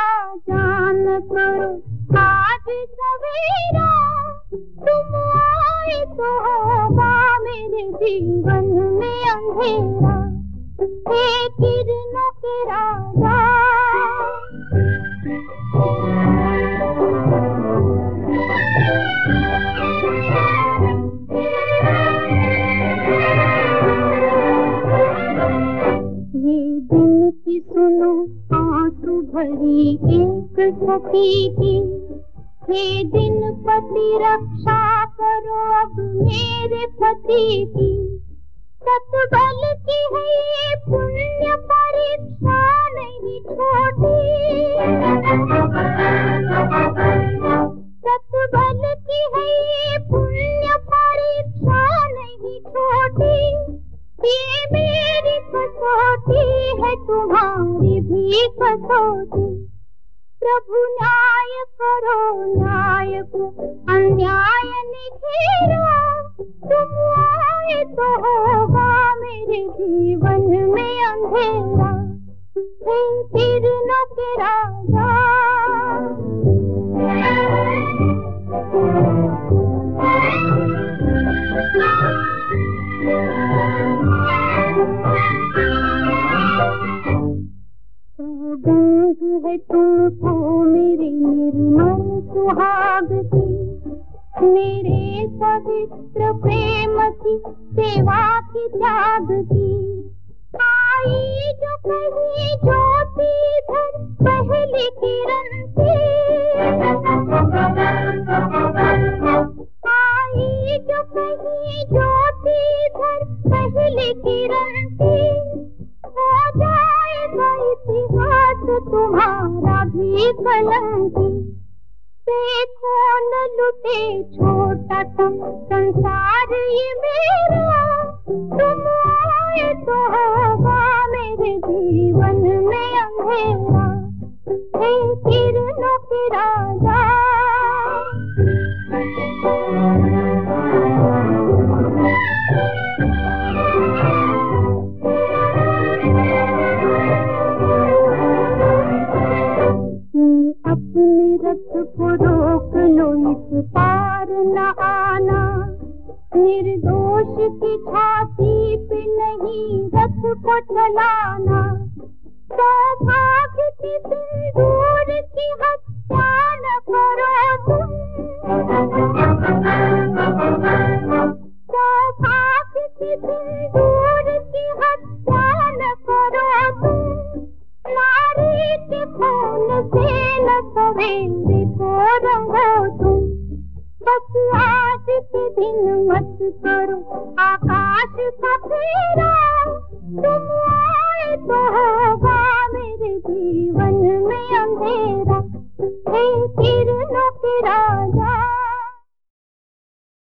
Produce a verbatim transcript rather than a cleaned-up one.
जान करो आज सवेरा, तुम आए तो होगा मेरे जीवन में अंधेरा। हे किरणों के राजा, ये दिन की सुनो आंसू भरी एक सखी की, हे दिन पति रक्षा करो अब मेरे पति की। सतबल की है ये पुण्य परीक्षा नहीं छोटी, सतबल की है ये पुण्य परीक्षा नहीं छोटी। ये मेरी कसौटी है तुम्हारी भी कसौटी। प्रभु न्याय करो न्याय को अन्याय ने घेरा, तुम आए तो होगा मेरे जीवन में अंधेरा। हे किरणों के राजा, सौगंध है तुमको मेरे निर्मल सुहाग की, मेरे पवित्र प्रेम की सेवा की त्याग की। आई जो कहीं ज्योति धर पहली किरण की, आई जो कहीं ज्योति धर पहली किरण की। हो जाएगा इतिहास तुम्हारा भी कलंकी। देखो न लुटे छोटा सा संसार ये मेरा, तुम आए तो होगा मेरे जीवन में अंधेरा। हे किरणों के राजा, अपने रथ को रोक लो इस पार न आना, निर्दोष की छाती पे नहीं रथ को चलाना। सौभाग्य की सिंदूर की हत्या न करो तुम, सौभाग्य की सिंदूर की हत्या न करो तुम। नारी के खून से न सवेरे को रंगो तुम, बस आज के दिन मत करो आकाश का फेरा, तुम